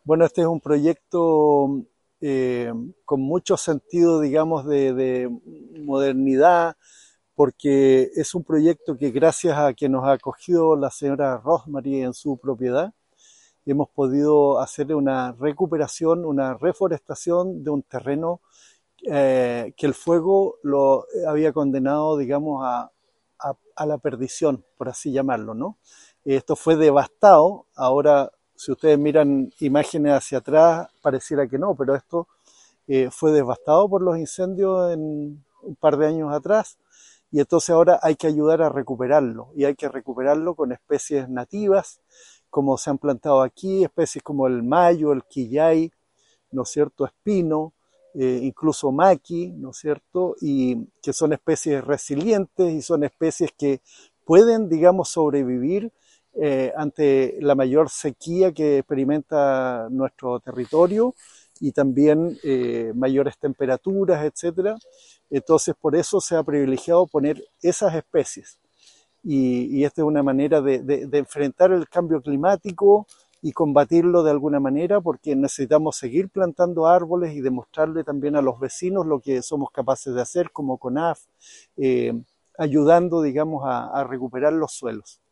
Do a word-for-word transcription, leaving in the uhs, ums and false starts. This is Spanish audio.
Bueno, este es un proyecto eh, con mucho sentido, digamos, de, de modernidad, porque es un proyecto que gracias a que nos ha acogido la señora Rosemary en su propiedad, hemos podido hacer una recuperación, una reforestación de un terreno eh, que el fuego lo había condenado, digamos, a, a, a la perdición, por así llamarlo, ¿no? Esto fue devastado. Ahora, si ustedes miran imágenes hacia atrás, pareciera que no, pero esto eh, fue devastado por los incendios en un par de años atrás, y entonces ahora hay que ayudar a recuperarlo, y hay que recuperarlo con especies nativas, como se han plantado aquí, especies como el mayo, el quillay, ¿no es cierto?, espino, eh, incluso maqui, ¿no es cierto?, y que son especies resilientes y son especies que pueden, digamos, sobrevivir eh, ante la mayor sequía que experimenta nuestro territorio y también eh, mayores temperaturas, etcétera. Entonces, por eso se ha privilegiado poner esas especies. Y, y esta es una manera de, de, de enfrentar el cambio climático y combatirlo de alguna manera, porque necesitamos seguir plantando árboles y demostrarle también a los vecinos lo que somos capaces de hacer como CONAF, eh, ayudando, digamos, a, a recuperar los suelos.